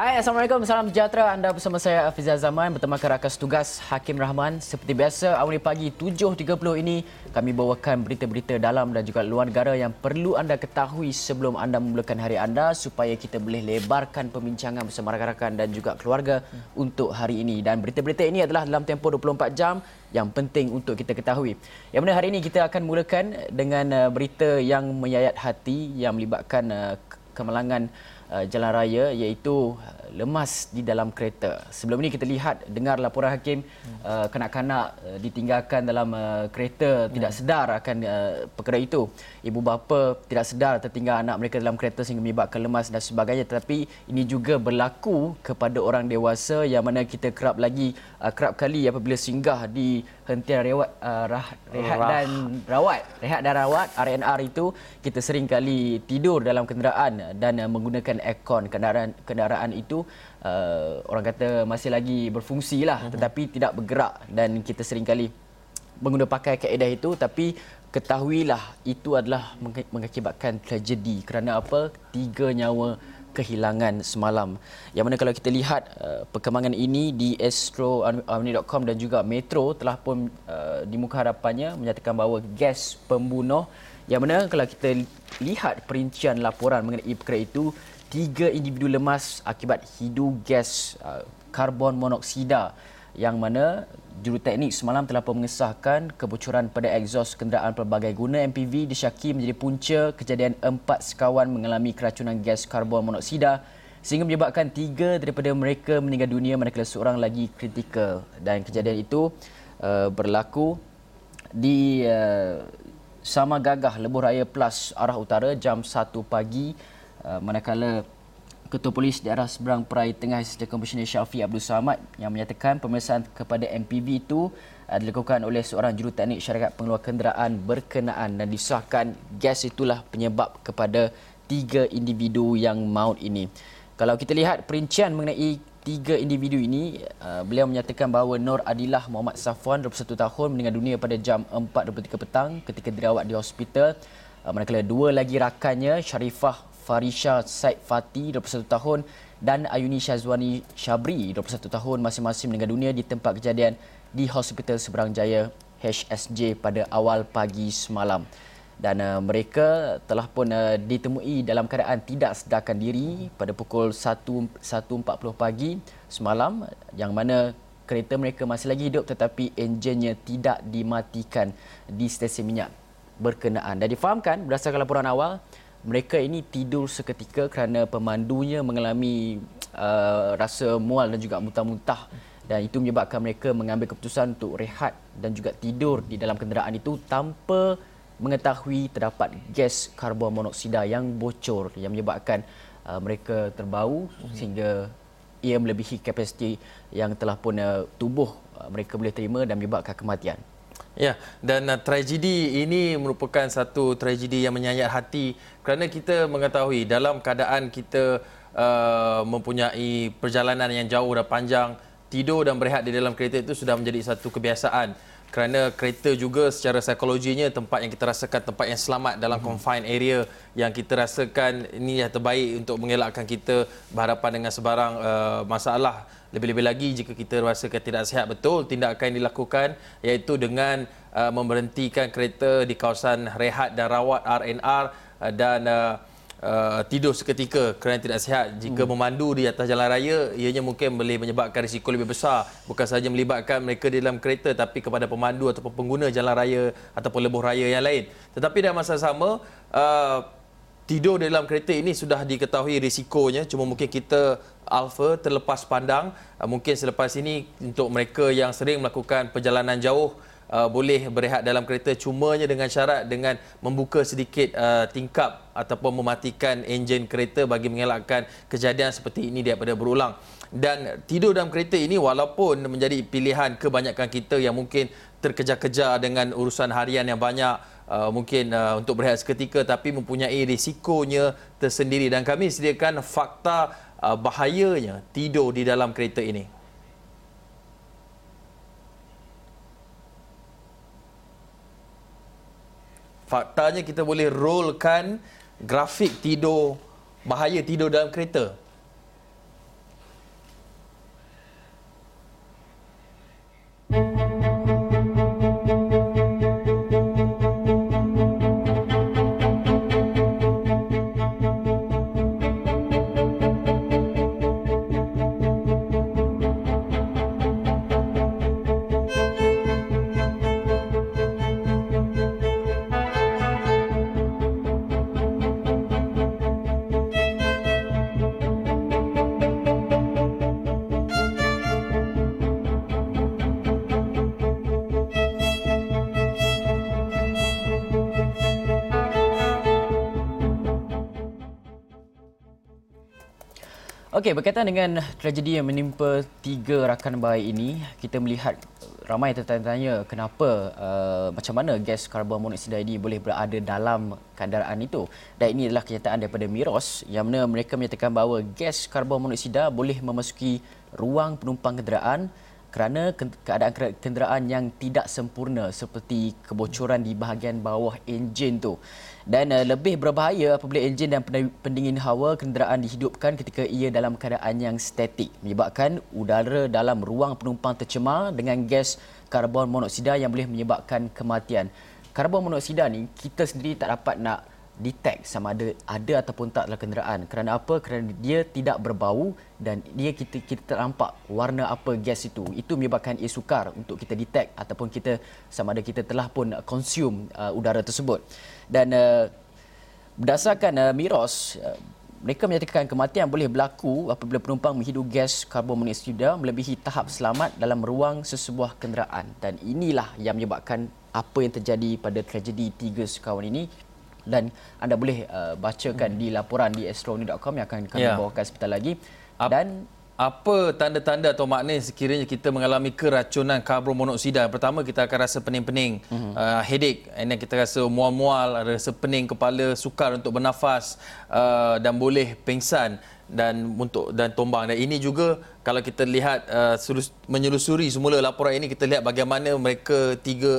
Hai, Assalamualaikum. Salam sejahtera. Anda bersama saya, Afizal Zaman, bertemakan rakan tugas Hakim Rahman. Seperti biasa, awal pagi 7.30 ini, kami bawakan berita-berita dalam dan juga luar negara yang perlu anda ketahui sebelum anda memulakan hari anda supaya kita boleh lebarkan perbincangan bersama rakan-rakan dan juga keluarga untuk hari ini. Dan berita-berita ini adalah dalam tempoh 24 jam yang penting untuk kita ketahui. Yang mana hari ini kita akan mulakan dengan berita yang menyayat hati yang melibatkan kemalangan jalan raya iaitu lemas di dalam kereta. Sebelum ini kita dengar laporan Hakim kanak-kanak ditinggalkan dalam kereta tidak sedar akan perkara itu. Ibu bapa tidak sedar tertinggal anak mereka dalam kereta sehingga menyebabkan lemas dan sebagainya. Tetapi ini juga berlaku kepada orang dewasa yang mana kita kerap kali apabila singgah di hentian rehat dan rawat RNR itu, kita sering kali tidur dalam kenderaan dan menggunakan aircon. Kenderaan itu orang kata masih lagi berfungsi lah, tetapi tidak bergerak, dan kita sering kali pakai kaedah itu. Tapi ketahuilah itu adalah mengakibatkan tragedi. Kerana apa? 3 nyawa kehilangan semalam. Yang mana kalau kita lihat perkembangan ini di astronews.com dan juga Metro telah pun di muka hadapannya menyatakan bahawa gas pembunuh, yang mana kalau kita lihat perincian laporan mengenai perkara itu, 3 individu lemas akibat hidu gas karbon monoksida, yang mana juruteknik semalam telah pun mengesahkan kebocoran pada egzos kenderaan pelbagai guna MPV disyaki menjadi punca kejadian 4 sekawan mengalami keracunan gas karbon monoksida sehingga menyebabkan 3 daripada mereka meninggal dunia manakala seorang lagi kritikal. Dan kejadian itu berlaku di Sama Gagah, Lebuh Raya Plus arah utara jam 1 pagi, manakala Ketua Polis Daerah Seberang Perai Tengah Sejak Komisioner Syafiq Abdul Samad yang menyatakan pemeriksaan kepada MPV itu dilakukan oleh seorang juruteknik syarikat pengeluar kenderaan berkenaan dan disahkan gas itulah penyebab kepada 3 individu yang maut ini. Kalau kita lihat perincian mengenai 3 individu ini, beliau menyatakan bahawa Nur Adilah Muhammad Safwan, 21 tahun, meninggal dunia pada jam 4.23 petang ketika dirawat di hospital. Manakala 2 lagi rakannya, Sharifah Farisha Said Fati, 21 tahun, dan Ayuni Syazwani Syabri, 21 tahun, masing-masing meninggal dunia di tempat kejadian di Hospital Seberang Jaya HSJ pada awal pagi semalam. Dan mereka telah pun ditemui dalam keadaan tidak sedarkan diri pada pukul 1.40 pagi semalam, yang mana kereta mereka masih lagi hidup tetapi enjinnya tidak dimatikan di stesen minyak berkenaan. Dan difahamkan berdasarkan laporan awal, mereka ini tidur seketika kerana pemandunya mengalami rasa mual dan juga muntah-muntah, dan itu menyebabkan mereka mengambil keputusan untuk rehat dan juga tidur di dalam kenderaan itu tanpa mengetahui terdapat gas karbon monoksida yang bocor yang menyebabkan mereka terbau sehingga ia melebihi kapasiti yang telah pun tubuh mereka boleh terima dan menyebabkan kematian. Ya, dan tragedi ini merupakan satu tragedi yang menyayat hati kerana kita mengetahui dalam keadaan kita mempunyai perjalanan yang jauh dan panjang, tidur dan berehat di dalam kereta itu sudah menjadi satu kebiasaan. Kerana kereta juga secara psikologinya tempat yang kita rasakan tempat yang selamat dalam confined area, yang kita rasakan ini yang terbaik untuk mengelakkan kita berhadapan dengan sebarang masalah. Lebih-lebih lagi jika kita rasakan tidak sihat, betul tindakan yang dilakukan iaitu dengan memberhentikan kereta di kawasan rehat dan rawat RNR dan tidur seketika kerana tidak sihat. Jika memandu di atas jalan raya, ianya mungkin boleh menyebabkan risiko lebih besar, bukan sahaja melibatkan mereka di dalam kereta tapi kepada pemandu ataupun pengguna jalan raya ataupun lebuh raya yang lain. Tetapi dalam masa sama, tidur di dalam kereta ini sudah diketahui risikonya, cuma mungkin kita terlepas pandang. Mungkin selepas ini untuk mereka yang sering melakukan perjalanan jauh, boleh berehat dalam kereta, cumanya dengan syarat dengan membuka sedikit tingkap ataupun mematikan enjin kereta bagi mengelakkan kejadian seperti ini daripada berulang. Dan tidur dalam kereta ini walaupun menjadi pilihan kebanyakan kita yang mungkin terkejar-kejar dengan urusan harian yang banyak, mungkin untuk berehat seketika, tapi mempunyai risikonya tersendiri, dan kami sediakan fakta bahayanya tidur di dalam kereta ini. Faktanya kita boleh rollkan grafik bahaya tidur dalam kereta. Okey, berkaitan dengan tragedi yang menimpa 3 rakan bayi ini, kita melihat ramai tertanya-tanya kenapa macam mana gas karbon monoksida ini boleh berada dalam kenderaan itu. Dan ini adalah kenyataan daripada Miros yang mana mereka menyatakan bahawa gas karbon monoksida boleh memasuki ruang penumpang kenderaan kerana keadaan kenderaan yang tidak sempurna seperti kebocoran di bahagian bawah enjin tu. Dan lebih berbahaya apabila enjin dan pendingin hawa kenderaan dihidupkan ketika ia dalam keadaan yang statik, menyebabkan udara dalam ruang penumpang tercemar dengan gas karbon monoksida yang boleh menyebabkan kematian. Karbon monoksida ni kita sendiri tak dapat nak detect sama ada ataupun tak dalam kenderaan. Kerana apa? Kerana dia tidak berbau dan kita tak nampak warna apa gas itu. Itu menyebabkan ia sukar untuk kita detect ataupun kita sama ada kita telah pun consume udara tersebut. Dan berdasarkan Miros, mereka menyatakan kematian boleh berlaku apabila penumpang menghidu gas karbon monoksida melebihi tahap selamat dalam ruang sesebuah kenderaan. Dan inilah yang menyebabkan apa yang terjadi pada tragedi 3 sekawan ini. Dan anda boleh bacakan di laporan di astronews.com yang akan kami bawakan sebentar lagi. Dan apa tanda-tanda atau makna sekiranya kita mengalami keracunan karbon monoksida? Pertama, kita akan rasa pening-pening, headache, and then kita rasa mual-mual, rasa pening kepala, sukar untuk bernafas, dan boleh pingsan dan tombang. Dan ini juga kalau kita lihat menyelusuri semula laporan ini, kita lihat bagaimana mereka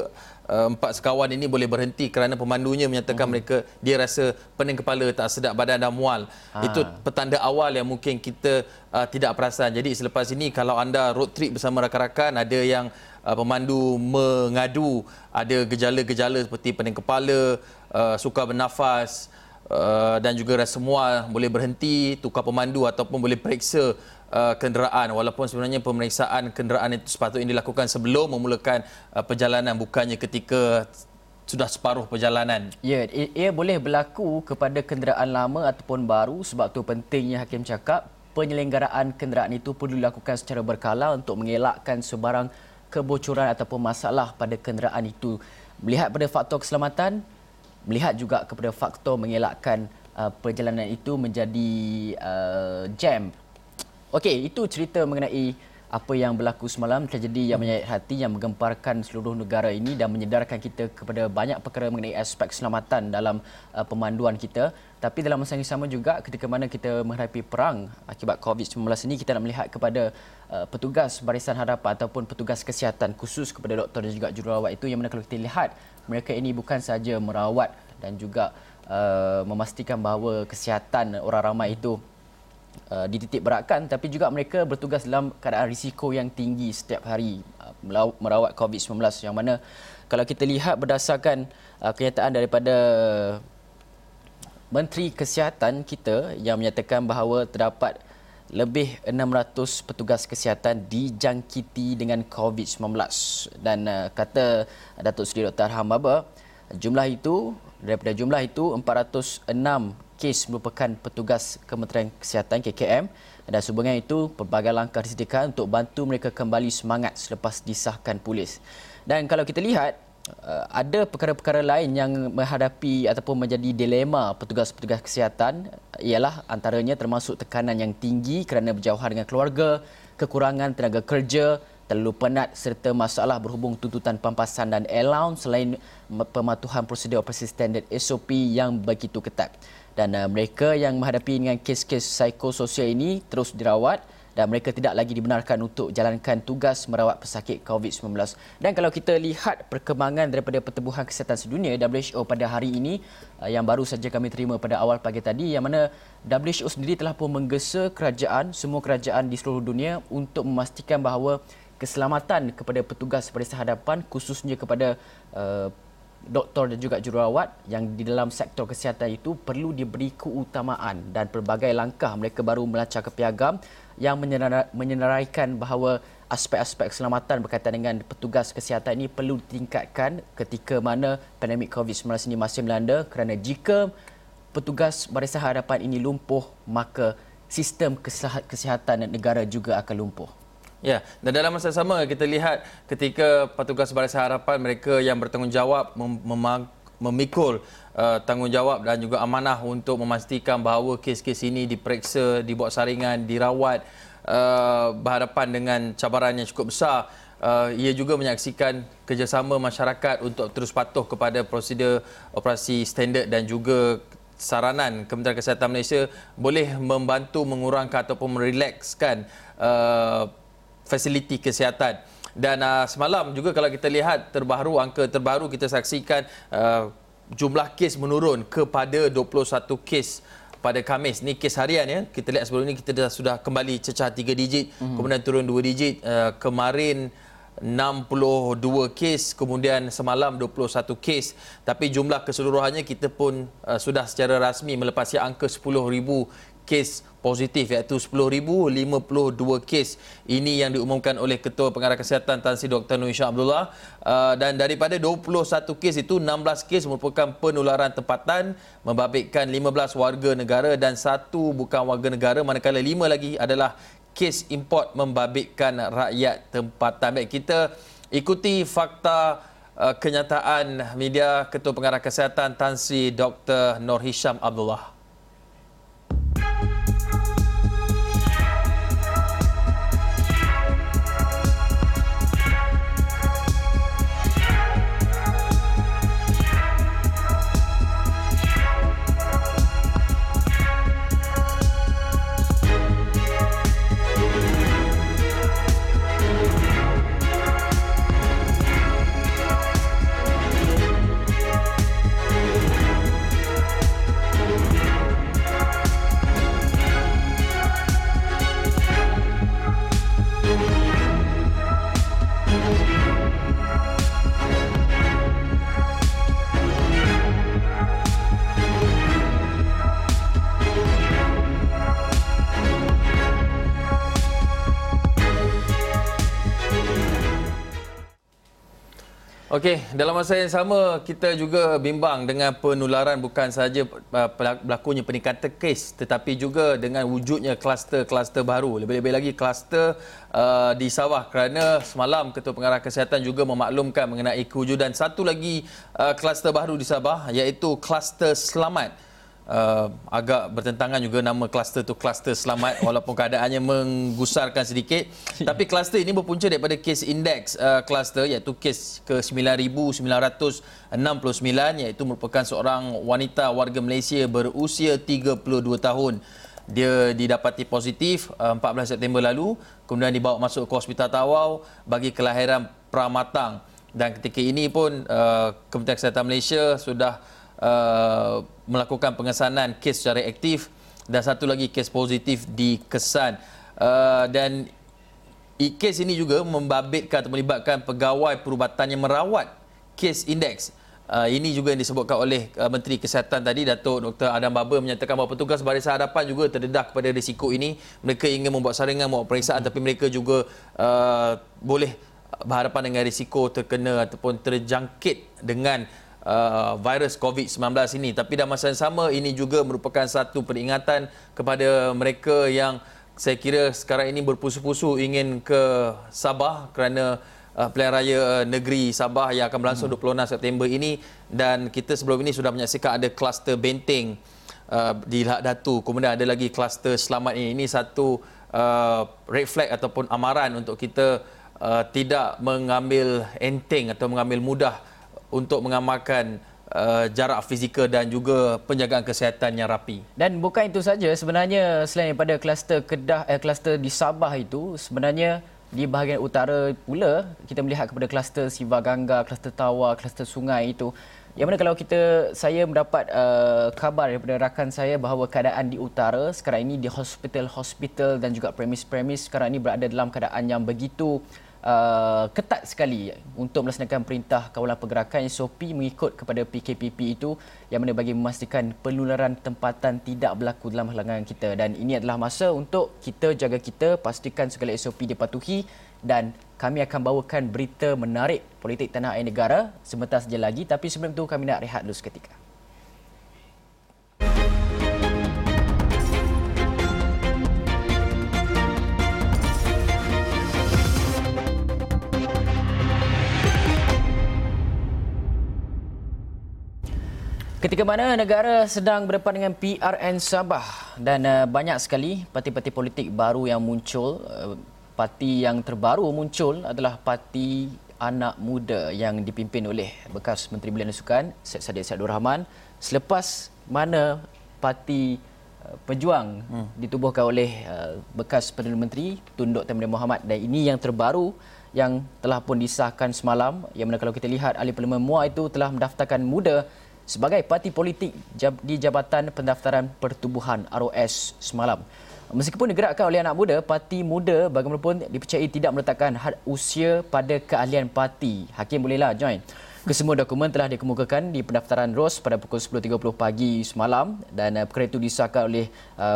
4 sekawan ini boleh berhenti kerana pemandunya menyatakan dia rasa pening kepala, tak sedap badan dan mual. Itu petanda awal yang mungkin kita tidak perasan. Jadi selepas ini kalau anda road trip bersama rakan-rakan, ada yang pemandu mengadu ada gejala-gejala seperti pening kepala, sukar bernafas, dan juga rasa mual, boleh berhenti, tukar pemandu ataupun boleh periksa kenderaan, walaupun sebenarnya pemeriksaan kenderaan itu sepatutnya dilakukan sebelum memulakan perjalanan, bukannya ketika sudah separuh perjalanan. Ya, ia boleh berlaku kepada kenderaan lama ataupun baru. Sebab tu pentingnya Hakim cakap penyelenggaraan kenderaan itu perlu dilakukan secara berkala untuk mengelakkan sebarang kebocoran ataupun masalah pada kenderaan itu. Melihat pada faktor keselamatan, melihat juga kepada faktor mengelakkan perjalanan itu menjadi jam. Okey, itu cerita mengenai apa yang berlaku semalam, tragedi yang menyayat hati yang menggemparkan seluruh negara ini dan menyedarkan kita kepada banyak perkara mengenai aspek keselamatan dalam pemanduan kita. Tapi dalam masa yang sama juga, ketika mana kita menghadapi perang akibat COVID-19 ini, kita nak melihat kepada petugas barisan hadapan ataupun petugas kesihatan, khusus kepada doktor dan juga jururawat itu, yang mana kalau kita lihat mereka ini bukan sahaja merawat dan juga memastikan bahawa kesihatan orang ramai itu dititik beratkan, tapi juga mereka bertugas dalam keadaan risiko yang tinggi setiap hari merawat COVID-19, yang mana kalau kita lihat berdasarkan kenyataan daripada Menteri Kesihatan kita yang menyatakan bahawa terdapat lebih 600 petugas kesihatan dijangkiti dengan COVID-19. Dan kata Datuk Seri Dr. Arham Baba, daripada jumlah itu 406 kes merupakan petugas Kementerian Kesihatan KKM, dan sehubungan itu pelbagai langkah disediakan untuk bantu mereka kembali semangat selepas disahkan polis. Dan kalau kita lihat ada perkara-perkara lain yang menghadapi ataupun menjadi dilema petugas-petugas kesihatan, ialah antaranya termasuk tekanan yang tinggi kerana berjauhan dengan keluarga, kekurangan tenaga kerja, terlalu penat serta masalah berhubung tuntutan pampasan dan allowance selain pematuhan prosedur operasi standard SOP yang begitu ketat. Dan mereka yang menghadapi dengan kes-kes psikososial ini terus dirawat dan mereka tidak lagi dibenarkan untuk jalankan tugas merawat pesakit COVID-19. Dan kalau kita lihat perkembangan daripada Pertubuhan Kesihatan Sedunia WHO pada hari ini yang baru saja kami terima pada awal pagi tadi, yang mana WHO sendiri telah pun menggesa semua kerajaan di seluruh dunia untuk memastikan bahawa keselamatan kepada petugas barisan hadapan, khususnya kepada doktor dan juga jururawat yang di dalam sektor kesihatan itu perlu diberi keutamaan, dan pelbagai langkah mereka baru melacak ke piagam yang menyenaraikan bahawa aspek-aspek keselamatan berkaitan dengan petugas kesihatan ini perlu ditingkatkan ketika mana pandemik COVID-19 ini masih melanda, kerana jika petugas barisan hadapan ini lumpuh, maka sistem kesihatan negara juga akan lumpuh. Ya, dan dalam masa sama kita lihat ketika petugas barisan harapan, mereka yang bertanggungjawab memikul tanggungjawab dan juga amanah untuk memastikan bahawa kes-kes ini diperiksa, dibuat saringan, dirawat berhadapan dengan cabaran yang cukup besar. Ia juga menyaksikan kerjasama masyarakat untuk terus patuh kepada prosedur operasi standard dan juga saranan Kementerian Kesihatan Malaysia boleh membantu mengurangkan ataupun merelakskan fasiliti kesihatan. Dan semalam juga kalau kita lihat angka terbaru kita saksikan jumlah kes menurun kepada 21 kes pada Khamis. Ni kes harian ya. Kita lihat sebelum ni kita sudah kembali cecah 3 digit, kemudian turun 2 digit. Kemarin 62 kes, kemudian semalam 21 kes. Tapi jumlah keseluruhannya kita pun sudah secara rasmi melepasi angka 10,000 kes positif, iaitu 10,052 kes. Ini yang diumumkan oleh Ketua Pengarah Kesihatan Tan Sri Dr. Noor Hisham Abdullah. Dan daripada 21 kes itu, 16 kes merupakan penularan tempatan, membabitkan 15 warga negara dan 1 bukan warga negara, manakala 5 lagi adalah kes import membabitkan rakyat tempatan. Baik, kita ikuti fakta kenyataan media Ketua Pengarah Kesihatan Tan Sri Dr. Noor Hisham Abdullah. Okey, dalam masa yang sama kita juga bimbang dengan penularan bukan sahaja berlakunya peningkatan kes tetapi juga dengan wujudnya kluster-kluster baru. Lebih-lebih lagi kluster di Sabah kerana semalam Ketua Pengarah Kesihatan juga memaklumkan mengenai kewujudan satu lagi kluster baru di Sabah iaitu kluster selamat. Agak bertentangan juga nama kluster tu kluster selamat walaupun keadaannya menggusarkan sedikit. Tapi kluster ini berpunca daripada kes indeks kluster iaitu kes ke 9,969 iaitu merupakan seorang wanita warga Malaysia berusia 32 tahun. Dia didapati positif 14 September lalu, kemudian dibawa masuk ke Hospital Tawau bagi kelahiran pramatang. Dan ketika ini pun Kementerian Kesihatan Malaysia sudah melakukan pengesanan kes secara aktif dan satu lagi kes positif di Kesan. Dan kes ini juga membabitkan atau melibatkan pegawai perubatan yang merawat kes indeks. Ini juga yang disebutkan oleh Menteri Kesihatan tadi, Datuk Dr. Adam Baba menyatakan bahawa petugas barisan hadapan juga terdedah kepada risiko ini. Mereka ingin membuat saringan, membuat pemeriksaan tapi mereka juga boleh berhadapan dengan risiko terkena ataupun terjangkit dengan virus COVID-19 ini. Tapi dalam masa yang sama ini juga merupakan satu peringatan kepada mereka yang saya kira sekarang ini berpusu-pusu ingin ke Sabah kerana pilihan raya negeri Sabah yang akan berlangsung 26 September ini. Dan kita sebelum ini sudah menyaksikan ada kluster Benteng di Lahad Datu, kemudian ada lagi kluster Selamat ini. Ini satu red flag ataupun amaran untuk kita tidak mengambil enteng atau mengambil mudah untuk mengamalkan jarak fizikal dan juga penjagaan kesihatan yang rapi. Dan bukan itu saja, sebenarnya selain daripada kluster di Sabah itu, sebenarnya di bahagian utara pula kita melihat kepada kluster Siva Gangga, kluster Tawa, kluster sungai itu. Yang mana kalau saya mendapat khabar daripada rakan saya bahawa keadaan di utara sekarang ini di hospital-hospital dan juga premis-premis sekarang ini berada dalam keadaan yang begitu ketat sekali untuk melaksanakan perintah kawalan pergerakan SOP mengikut kepada PKPP itu, yang mana bagi memastikan penularan tempatan tidak berlaku dalam halangan kita. Dan ini adalah masa untuk kita jaga kita, pastikan segala SOP dipatuhi, dan kami akan bawakan berita menarik politik tanah air negara sebentar saja lagi. Tapi sebelum itu kami nak rehat dulu seketika. Ketika mana negara sedang berdepan dengan PRN Sabah dan banyak sekali parti-parti politik baru yang muncul. Parti yang terbaru muncul adalah Parti Anak Muda yang dipimpin oleh bekas Menteri Belia dan Sukan Syed Saddiq Abdul Rahman, selepas mana Parti Pejuang ditubuhkan oleh bekas Perdana Menteri Tun Dr. Mahathir Mohamad, dan ini yang terbaru yang telah pun disahkan semalam, yang mana kalau kita lihat Ahli Parlimen MUA itu telah mendaftarkan muda sebagai parti politik di Jabatan Pendaftaran Pertubuhan ROS semalam. Meskipun digerakkan oleh anak muda, parti muda bagaimanapun dipercayai tidak meletakkan had usia pada keahlian parti. Hakim bolehlah join. Kesemua dokumen telah dikemukakan di pendaftaran ROS pada pukul 10.30 pagi semalam, dan perkara itu disahkan oleh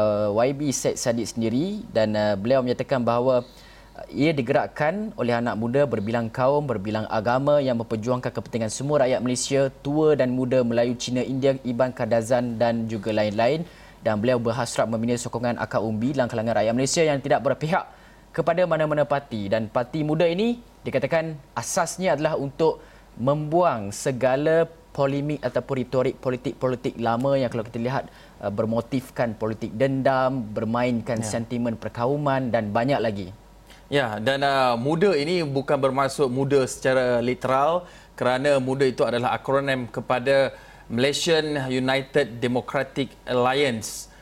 YB Syed Saddiq sendiri, dan beliau menyatakan bahawa ia digerakkan oleh anak muda berbilang kaum, berbilang agama yang memperjuangkan kepentingan semua rakyat Malaysia, tua dan muda, Melayu, Cina, India, Iban, Kadazan dan juga lain-lain. Dan beliau berhasrat membina sokongan akar umbi dalam kalangan rakyat Malaysia yang tidak berpihak kepada mana-mana parti. Dan parti muda ini dikatakan asasnya adalah untuk membuang segala polemik ataupun retorik politik lama yang kalau kita lihat bermotifkan politik dendam, bermainkan sentimen perkauman dan banyak lagi. Ya, dan muda ini bukan bermaksud muda secara literal, kerana muda itu adalah akronim kepada Malaysian United Democratic Alliance,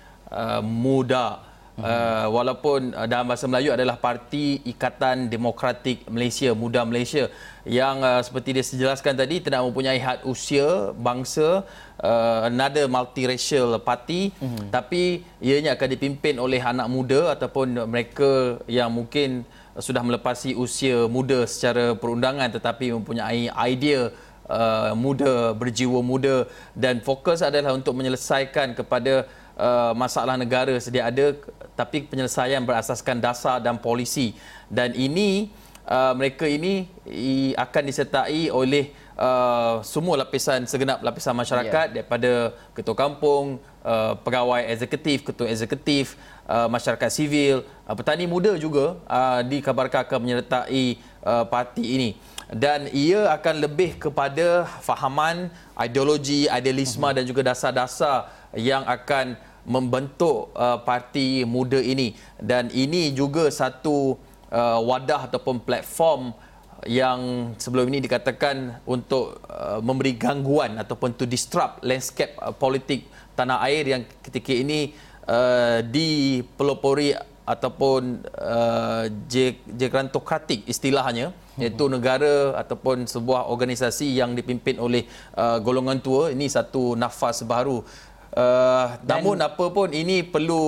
MUDA. Walaupun dalam bahasa Melayu adalah Parti Ikatan Demokratik Malaysia, MUDA Malaysia, yang seperti dia sejelaskan tadi tidak mempunyai had usia bangsa, another multiracial party, tapi ianya akan dipimpin oleh anak muda ataupun mereka yang mungkin sudah melepasi usia muda secara perundangan tetapi mempunyai idea muda, berjiwa muda, dan fokus adalah untuk menyelesaikan kepada masalah negara sedia ada, tapi penyelesaian berasaskan dasar dan polisi. Dan ini mereka ini akan disertai oleh semua lapisan, segenap lapisan masyarakat, daripada ketua kampung, pegawai eksekutif, ketua eksekutif, masyarakat sivil, petani muda juga dikabarkan akan menyertai parti ini. Dan ia akan lebih kepada fahaman, ideologi, idealisme dan juga dasar-dasar yang akan membentuk parti muda ini. Dan ini juga satu wadah ataupun platform yang sebelum ini dikatakan untuk memberi gangguan ataupun to disrupt landscape politik tanah air yang ketika ini dipelopori ataupun gerontokratik istilahnya, iaitu negara ataupun sebuah organisasi yang dipimpin oleh golongan tua. Ini satu nafas baru. Namun apapun ini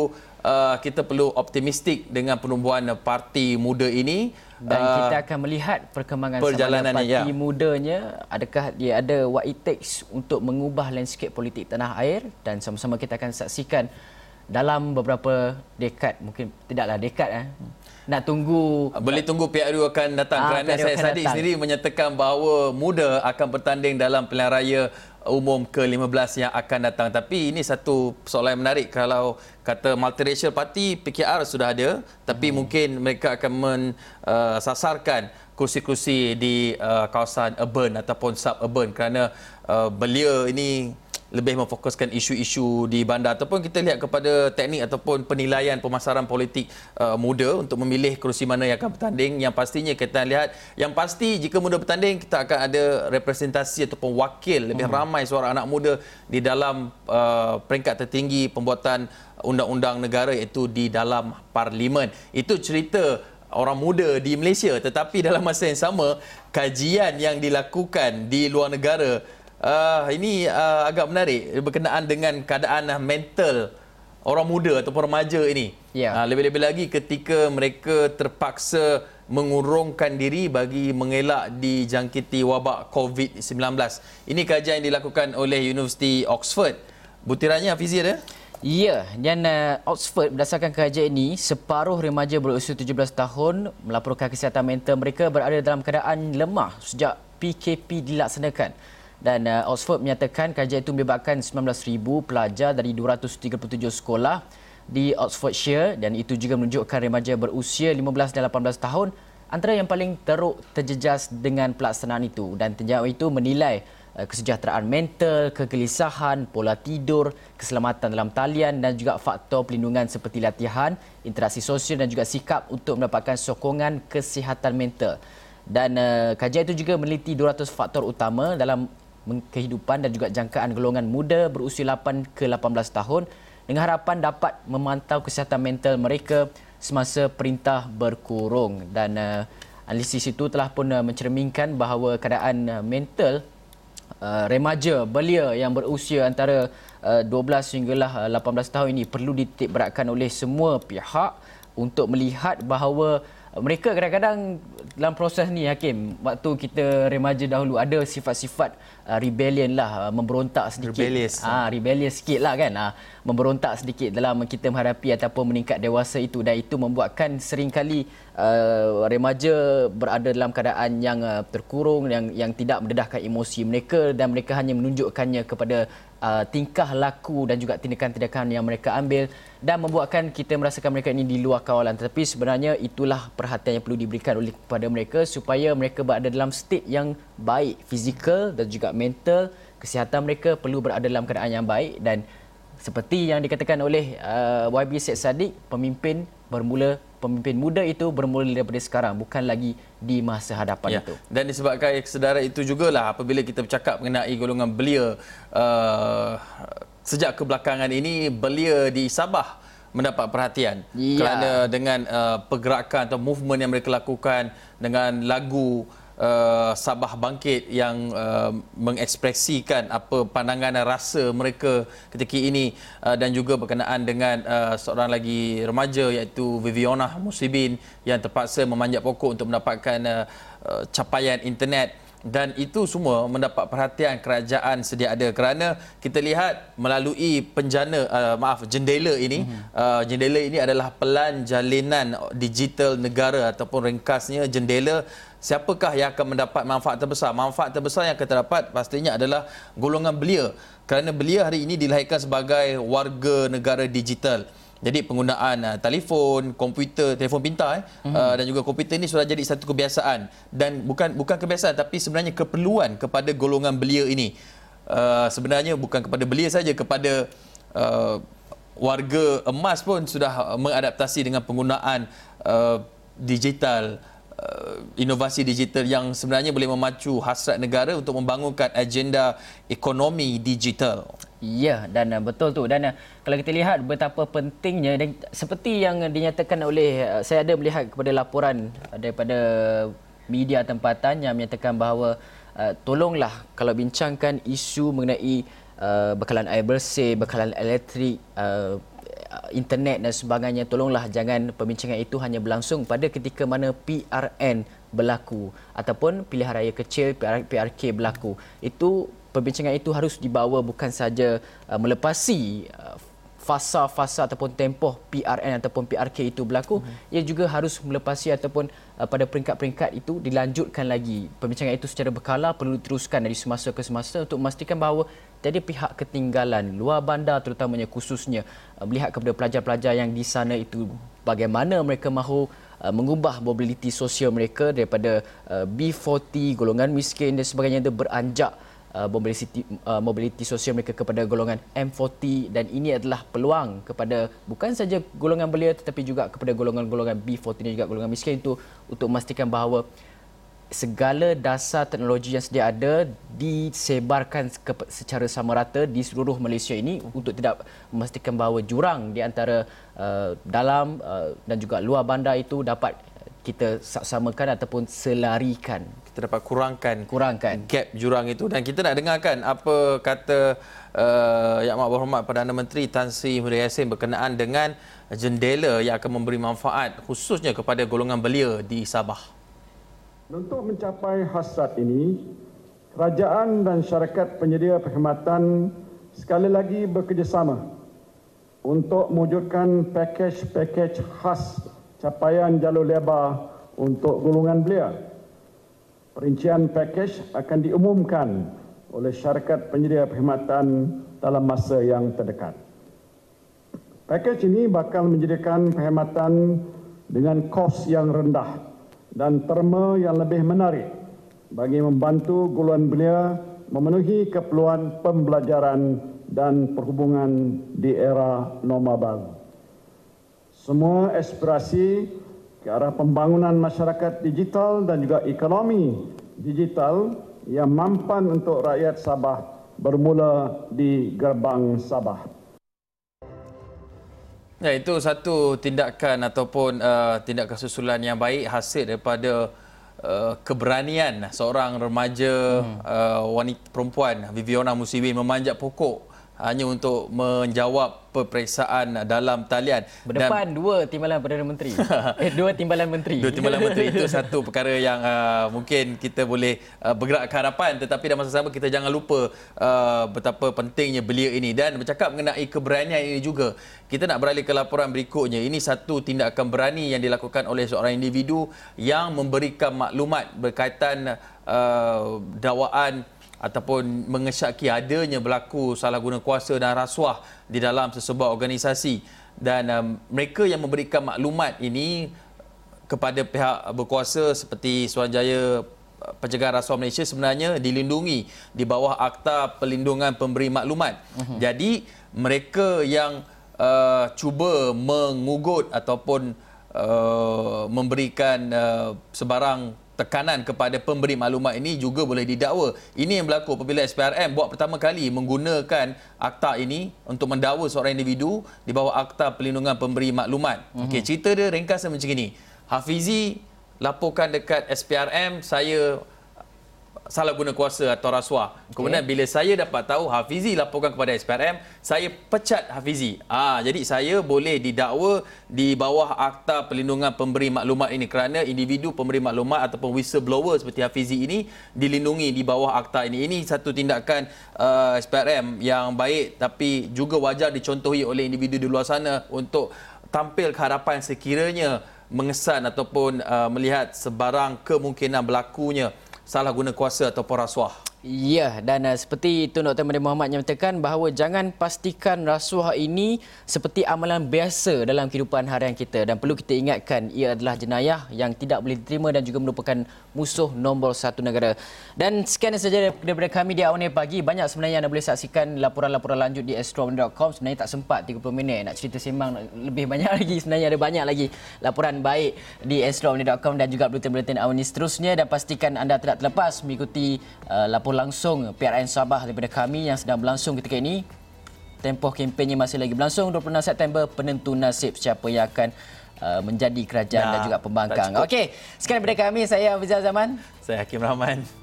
kita perlu optimistik dengan penumbuhan parti muda ini, dan kita akan melihat perkembangan perjalanan parti mudanya, adakah dia ada what it takes untuk mengubah landscape politik tanah air, dan sama-sama kita akan saksikan dalam beberapa dekad, mungkin tidaklah dekad, nak tunggu, boleh tunggu PRU akan datang, kerana saya Saddiq sendiri menyatakan bahawa muda akan bertanding dalam pilihan raya umum ke-15 yang akan datang. Tapi ini satu soalan yang menarik, kalau kata multiracial party, PKR sudah ada, tapi mungkin mereka akan mensasarkan kursi-kursi di kawasan urban ataupun suburban, kerana belia ini lebih memfokuskan isu-isu di bandar, ataupun kita lihat kepada teknik ataupun penilaian pemasaran politik muda untuk memilih kerusi mana yang akan bertanding. Yang pastinya kita lihat, yang pasti jika muda bertanding, kita akan ada representasi ataupun wakil lebih ramai suara anak muda di dalam peringkat tertinggi pembuatan undang-undang negara, iaitu di dalam parlimen. Itu cerita orang muda di Malaysia, tetapi dalam masa yang sama kajian yang dilakukan di luar negara ini agak menarik berkenaan dengan keadaan mental orang muda ataupun remaja ini. Lebih-lebih lagi ketika mereka terpaksa mengurungkan diri bagi mengelak dijangkiti wabak COVID-19. Ini kajian yang dilakukan oleh Universiti Oxford. Butirannya Hafizi ada? Ya, dan Oxford berdasarkan kajian ini, separuh remaja berusia 17 tahun melaporkan kesihatan mental mereka berada dalam keadaan lemah sejak PKP dilaksanakan. Dan Oxford menyatakan kajian itu melibatkan 19,000 pelajar dari 237 sekolah di Oxfordshire, dan itu juga menunjukkan remaja berusia 15 dan 18 tahun antara yang paling teruk terjejas dengan pelaksanaan itu. Dan tinjauan itu menilai kesejahteraan mental, kegelisahan, pola tidur, keselamatan dalam talian dan juga faktor pelindungan seperti latihan, interaksi sosial dan juga sikap untuk mendapatkan sokongan kesihatan mental. Dan kajian itu juga meneliti 200 faktor utama dalam kehidupan dan juga jangkaan golongan muda berusia 8 ke 18 tahun dengan harapan dapat memantau kesihatan mental mereka semasa perintah berkurung. Dan analisis itu telah pun mencerminkan bahawa keadaan mental remaja belia yang berusia antara 12 hinggalah 18 tahun ini perlu dititik beratkan oleh semua pihak untuk melihat bahawa mereka kadang-kadang dalam proses ni, Hakim, waktu kita remaja dahulu ada sifat-sifat rebellion lah, memberontak sedikit. Rebellious sikit lah kan. Memberontak sedikit dalam kita menghadapi ataupun meningkat dewasa itu, dan itu membuatkan seringkali remaja berada dalam keadaan yang terkurung, yang tidak mendedahkan emosi mereka, dan mereka hanya menunjukkannya kepada tingkah laku dan juga tindakan-tindakan yang mereka ambil, dan membuatkan kita merasakan mereka ini di luar kawalan. Tetapi sebenarnya itulah perhatian yang perlu diberikan oleh kepada mereka supaya mereka berada dalam state yang baik, fizikal dan juga mental. Kesihatan mereka perlu berada dalam keadaan yang baik, dan seperti yang dikatakan oleh YB Syed Saddiq, pemimpin muda itu bermula daripada sekarang, bukan lagi di masa hadapan itu. Dan disebabkan kesedaran itu jugalah apabila kita bercakap mengenai golongan belia, sejak kebelakangan ini belia di Sabah mendapat perhatian kerana dengan pergerakan atau movement yang mereka lakukan dengan lagu Sabah Bangkit yang mengekspresikan apa pandangan dan rasa mereka ketika ini, dan juga berkenaan dengan seorang lagi remaja iaitu Viviana Musibin yang terpaksa memanjat pokok untuk mendapatkan capaian internet. Dan itu semua mendapat perhatian kerajaan sedia ada kerana kita lihat melalui jendela ini. Jendela ini adalah pelan jalinan digital negara, ataupun ringkasnya jendela. Siapakah yang akan mendapat manfaat terbesar? Manfaat terbesar yang akan terdapat pastinya adalah golongan belia, kerana belia hari ini dilahirkan sebagai warga negara digital. Jadi penggunaan telefon, komputer, telefon pintar dan juga komputer ini sudah jadi satu kebiasaan, dan bukan kebiasaan tapi sebenarnya keperluan kepada golongan belia ini. Sebenarnya bukan kepada belia saja, kepada warga emas pun sudah mengadaptasi dengan penggunaan digital, inovasi digital yang sebenarnya boleh memacu hasrat negara untuk membangunkan agenda ekonomi digital. Ya, dan betul tu. Dan kalau kita lihat betapa pentingnya, dan seperti yang dinyatakan oleh, saya ada melihat kepada laporan daripada media tempatan yang menyatakan bahawa tolonglah kalau bincangkan isu mengenai bekalan air bersih, bekalan elektrik, internet dan sebagainya, tolonglah jangan perbincangan itu hanya berlangsung pada ketika mana PRN berlaku ataupun pilihan raya kecil PRK berlaku. Itu perbincangan itu harus dibawa bukan saja melepasi fasa-fasa ataupun tempoh PRN ataupun PRK itu berlaku, ia juga harus melepasi ataupun pada peringkat-peringkat itu dilanjutkan lagi. Perbincangan itu secara berkala perlu diteruskan dari semasa ke semasa untuk memastikan bahawa tiada pihak ketinggalan. Luar bandar terutamanya khususnya melihat kepada pelajar-pelajar yang di sana itu bagaimana mereka mahu mengubah mobiliti sosial mereka daripada B40 golongan miskin dan sebagainya itu beranjak mobiliti sosial mereka kepada golongan M40, dan ini adalah peluang kepada bukan saja golongan belia tetapi juga kepada golongan-golongan B40 dan juga golongan miskin itu untuk memastikan bahawa segala dasar teknologi yang sedia ada disebarkan secara sama rata di seluruh Malaysia ini untuk tidak memastikan bahawa jurang di antara dalam dan juga luar bandar itu dapat kita samakan ataupun selarikan. Kita dapat kurangkan gap jurang itu. Dan kita nak dengarkan apa kata Yang Amat Berhormat Perdana Menteri Tan Sri Muhyiddin Yassin berkenaan dengan jendela yang akan memberi manfaat khususnya kepada golongan belia di Sabah. Untuk mencapai hasrat ini, kerajaan dan syarikat penyedia perkhidmatan sekali lagi bekerjasama untuk mewujudkan pakej-pakej khas capaian jalur lebar untuk golongan belia. Perincian pakej akan diumumkan oleh syarikat penyedia perkhidmatan dalam masa yang terdekat. Pakej ini bakal menyediakan perkhidmatan dengan kos yang rendah dan terma yang lebih menarik bagi membantu golongan belia memenuhi keperluan pembelajaran dan perhubungan di era norma baru. Semua aspirasi ke arah pembangunan masyarakat digital dan juga ekonomi digital yang mampan untuk rakyat Sabah bermula di gerbang Sabah. Ya, itu satu tindakan ataupun tindakan susulan yang baik hasil daripada keberanian seorang remaja wanita perempuan Viviana Musiwin memanjat pokok hanya untuk menjawab peperiksaan dalam talian. Berdepan dua timbalan Perdana Menteri. Dua timbalan menteri. Dua timbalan menteri itu satu perkara yang mungkin kita boleh bergerak ke hadapan, tetapi dalam masa sama kita jangan lupa betapa pentingnya belia ini. Dan bercakap mengenai keberanian ini juga, kita nak beralih ke laporan berikutnya. Ini satu tindakan berani yang dilakukan oleh seorang individu yang memberikan maklumat berkaitan dakwaan ataupun mengesyaki adanya berlaku salah guna kuasa dan rasuah di dalam sesebuah organisasi. Dan mereka yang memberikan maklumat ini kepada pihak berkuasa seperti Suruhanjaya Pencegahan Rasuah Malaysia sebenarnya dilindungi di bawah Akta Perlindungan Pemberi Maklumat. Jadi mereka yang cuba mengugut ataupun memberikan sebarang tekanan kepada pemberi maklumat ini juga boleh didakwa. Ini yang berlaku apabila SPRM buat pertama kali menggunakan akta ini untuk mendakwa seorang individu di bawah Akta Perlindungan Pemberi Maklumat. Okey, cerita dia ringkasnya macam ini. Hafizi laporkan dekat SPRM saya salah guna kuasa atau rasuah. Kemudian bila saya dapat tahu Hafizi laporkan kepada SPRM, saya pecat Hafizi. Jadi saya boleh didakwa di bawah Akta Perlindungan Pemberi Maklumat ini kerana individu pemberi maklumat ataupun whistleblower seperti Hafizi ini dilindungi di bawah akta ini. Ini satu tindakan SPRM yang baik, tapi juga wajar dicontohi oleh individu di luar sana untuk tampil ke hadapan sekiranya mengesan ataupun melihat sebarang kemungkinan berlakunya salah guna kuasa ataupun rasuah. Ya, dan seperti itu Dr. Mahathir Mohamad nyatakan bahawa jangan pastikan rasuah ini seperti amalan biasa dalam kehidupan harian kita, dan perlu kita ingatkan ia adalah jenayah yang tidak boleh diterima dan juga merupakan musuh nombor satu negara. Dan sekian saja daripada kami di Awal Pagi. Banyak sebenarnya anda boleh saksikan laporan-laporan lanjut di astromedia.com. Sebenarnya tak sempat 30 minit nak cerita sembang lebih banyak lagi. Sebenarnya ada banyak lagi laporan baik di astromedia.com dan juga bulletin-bulletin Awal News seterusnya, dan pastikan anda tidak terlepas mengikuti laporan langsung PRN Sabah daripada kami yang sedang berlangsung ketika ini. Tempoh kempennya masih lagi berlangsung. 26 September penentu nasib siapa yang akan menjadi kerajaan dan juga pembangkang. Okey, sekian daripada kami. Saya Afizal Zaman. Saya Hakim Rahman.